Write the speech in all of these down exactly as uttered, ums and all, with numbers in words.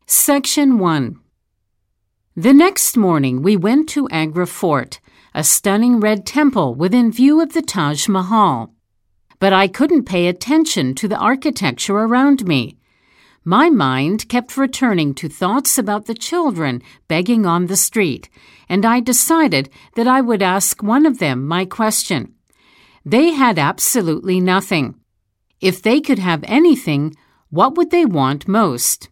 Section one. The next morning we went to Agra Fort, a stunning red temple within view of the Taj Mahal. But I couldn't pay attention to the architecture around me. My mind kept returning to thoughts about the children begging on the street, and I decided that I would ask one of them my question. They had absolutely nothing. If they could have anything, what would they want most?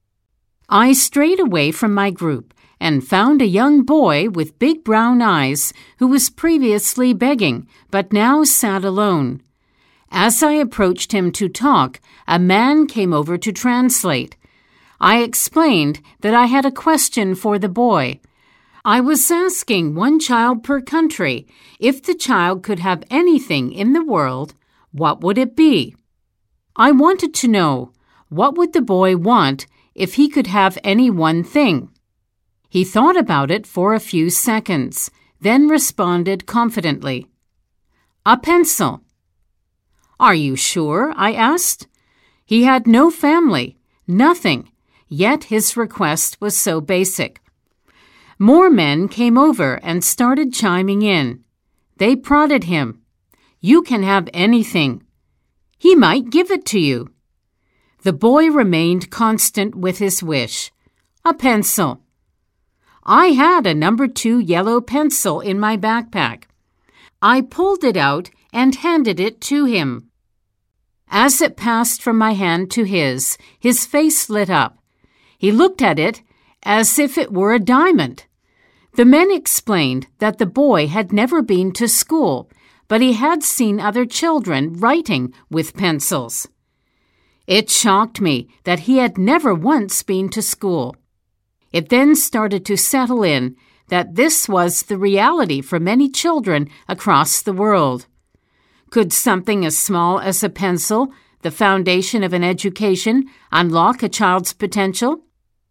I strayed away from my group and found a young boy with big brown eyes who was previously begging but now sat alone. As I approached him to talk, a man came over to translate. I explained that I had a question for the boy. I was asking one child per country. If the child could have anything in the world, what would it be? I wanted to know, what would the boy want if he could have any one thing? He thought about it for a few seconds, then responded confidently. A pencil. Are you sure? I asked. He had no family, nothing, yet his request was so basic. More men came over and started chiming in. They prodded him. You can have anything. He might give it to you. The boy remained constant with his wish. A pencil. I had a number two yellow pencil in my backpack. I pulled it out and handed it to him. As it passed from my hand to his, his face lit up. He looked at it as if it were a diamond. The men explained that the boy had never been to school, but he had seen other children writing with pencils. It shocked me that he had never once been to school. It then started to settle in that this was the reality for many children across the world. Could something as small as a pencil, the foundation of an education, unlock a child's potential?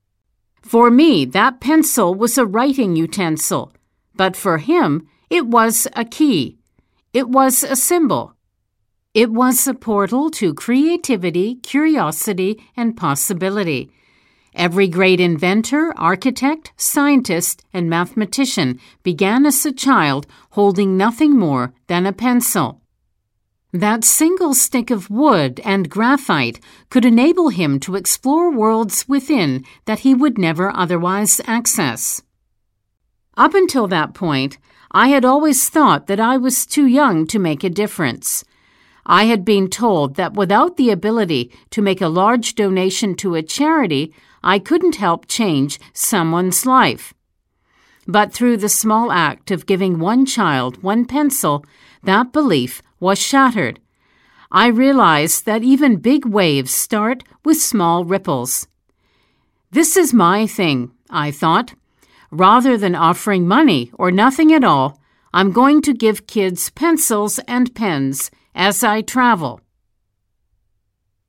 For me, that pencil was a writing utensil, but for him, it was a key. It was a symbol. It was a portal to creativity, curiosity, and possibility. Every great inventor, architect, scientist, and mathematician began as a child holding nothing more than a pencil. That single stick of wood and graphite could enable him to explore worlds within that he would never otherwise access. Up until that point, I had always thought that I was too young to make a difference. I had been told that without the ability to make a large donation to a charity, I couldn't help change someone's life. But through the small act of giving one child one pencil, that belief was shattered. I realized that even big waves start with small ripples. This is my thing, I thought. Rather than offering money or nothing at all, I'm going to give kids pencils and pens as I travel.